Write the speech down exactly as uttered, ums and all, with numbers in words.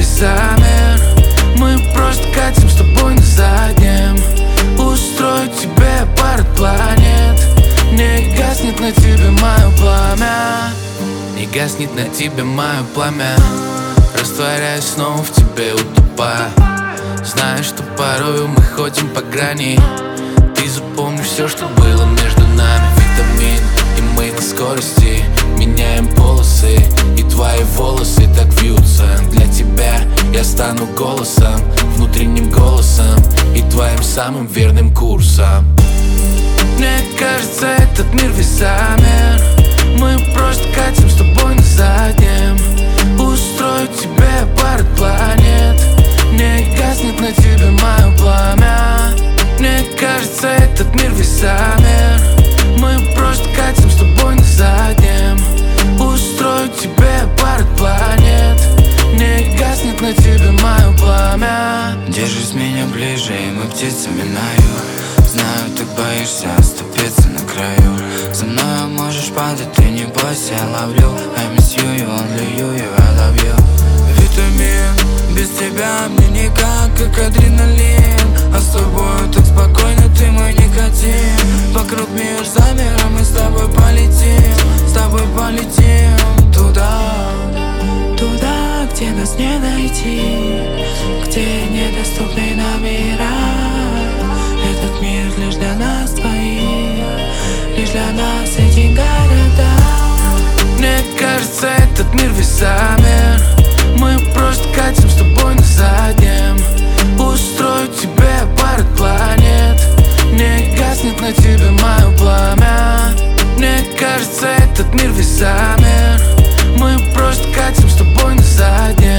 весами. Мы просто катим с тобой на заднем. Устрою тебе парад планет. Не гаснет на тебе мое пламя. Не гаснет на тебе мое пламя. Растворяюсь снова в тебе, утопая. Знаю, что порою мы ходим по грани. Ты запомни все, что было между нами. Витамин, и мы на скорости меняем полосы. И твои волосы так вьются. Для тебя я стану голосом, внутренним голосом и твоим самым верным курсом. Мне кажется, этот мир весами. Мы просто катим с тобой на заднем. Устрою тебе парад планет. Не гаснет на тебе мое пламя. Мне кажется, этот мир весами. Мы просто катим с тобой на заднем. Устрою тебе парад планет. Не гаснет на тебе мое пламя. Держись меня ближе, и мы птицами на юг. Знаю, ты боишься оступиться на краю. За мной можешь падать, ты не бойся, я ловлю. I miss you, you only you, you, I love you. Витамин, без тебя мне никак, как адреналин. А с тобой так спокойно, ты мой никотин. Вокруг мир замер, мы с тобой полетим. С тобой полетим туда, туда, где нас не найти, где недоступны нам мира. Этот мир лишь для нас двоих, лишь для нас эти города. Мне кажется, этот мир весами. Мы просто катим с тобой на заднем. Устрою тебе парад планет. Не гаснет на тебе мое пламя. Мне кажется, этот мир весами. Мы просто катим с тобой на заднем.